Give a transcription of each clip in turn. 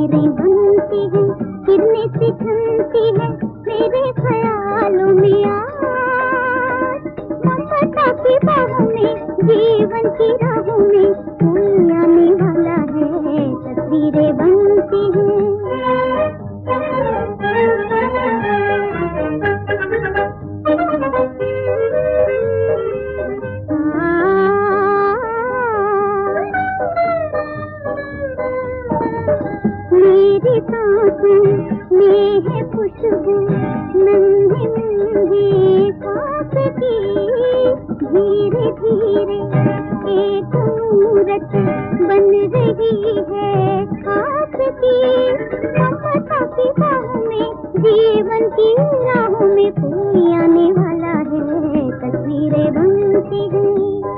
तस्वीरें बनती हैं, किरणें सिखती हैं मेरे ख्यालों में आज। ममता की बाहों में, जीवन की राहों में कोई आने वाला है, तस्वीरें बनती हैं। मेरी सांसों में है खुशबू नन्ही नन्ही सांस की, धीरे धीरे एक मूरत बन रही है खास की। ममता की बाहों में, जीवन की राहों में कोई आने वाला है, तस्वीरें बनती हैं।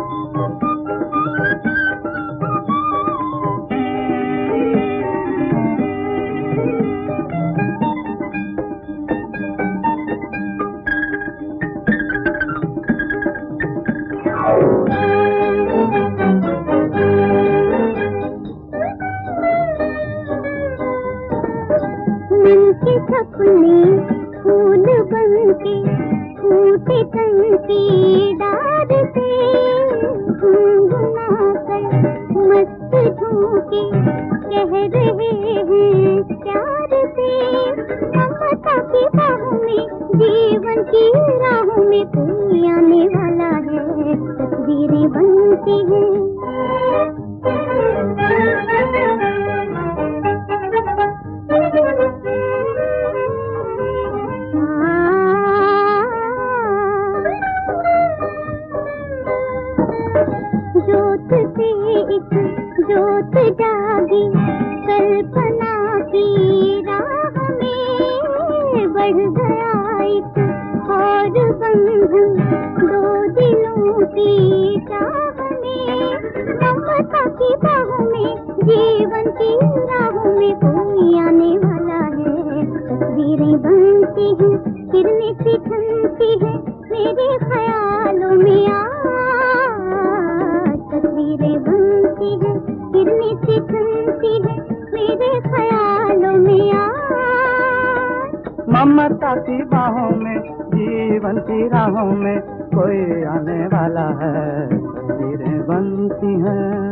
मन के सपने फूल बनके फूटे तन की डार से, गुनगुना कर मस्त झोंके कह रहे हैं प्यार से। ममता की बाहों में, जीवन की राहों में कोई आने वाला है, तस्वीरें बनती हैं। जोत से एक जोत जागी कल्पना की राह में, बढ़ गया एक और बंधन दो दिलों की चाह में। ममता की बाहों में, जीवन की राहों में कोई आने वाला है, तस्वीरें बनती हैं, किरणें सिखती हैं मेरे ख्यालों में आज। तस्वीरें बनती हैं, किरणें सिखती हैं मेरे ख्यालों में आज। ममता की बाहों में, जीवन की राहों में कोई आने वाला है, तस्वीरें बनती हैं।